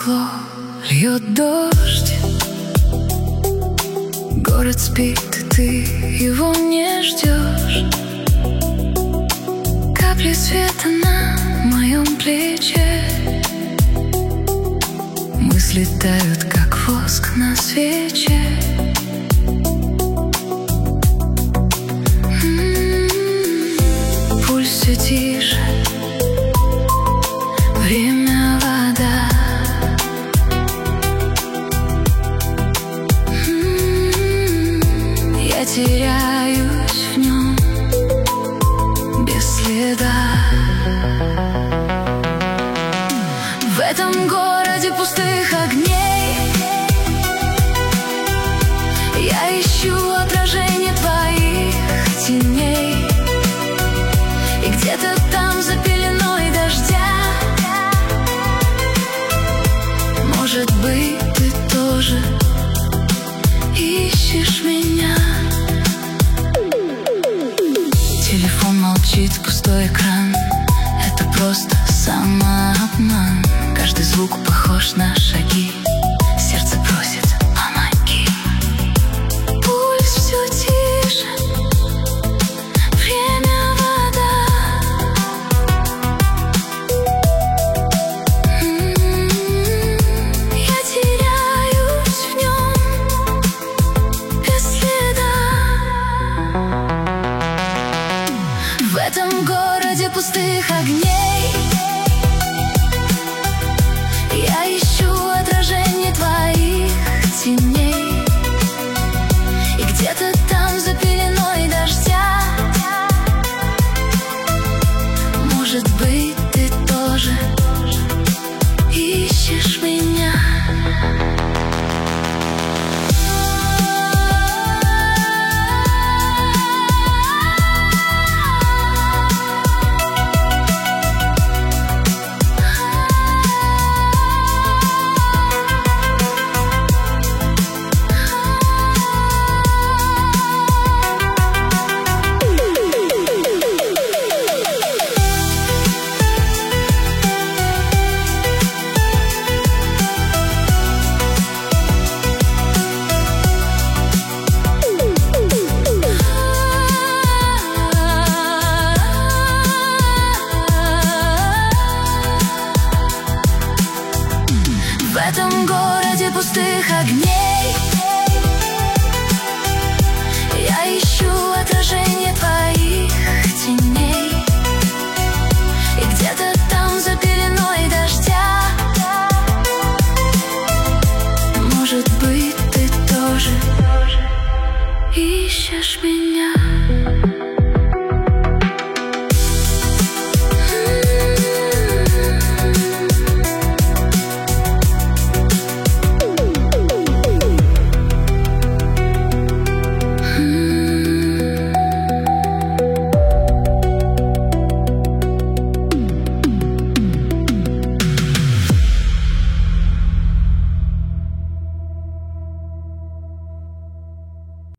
стекло, льет дождь. Город спит, и ты его не ждешь. Капли света на моем плече. Мысли тают, как воск на свече. Пульс все тише. Время — вода. Я теряюсь в нем без следа. В этом городе пустых огней я ищу отражение твоих теней. И где-то там за пеленой дождя, может быть, ты тоже ищешь меня. Телефон молчит, пустой экран. Это просто самообман. Каждый звук похож на шаги. Сердце просит помоги. Пульс все тише. Время — вода. Я теряюсь в нем без следа. В этом городе пустых огней я ищу отражение твоих теней. И где-то там за пеленой дождя, может быть, ты тоже ищешь меня. В этом городе пустых огней я ищу отражение твоих теней. И где-то там за пеленой дождя, может быть, ты тоже ищешь меня.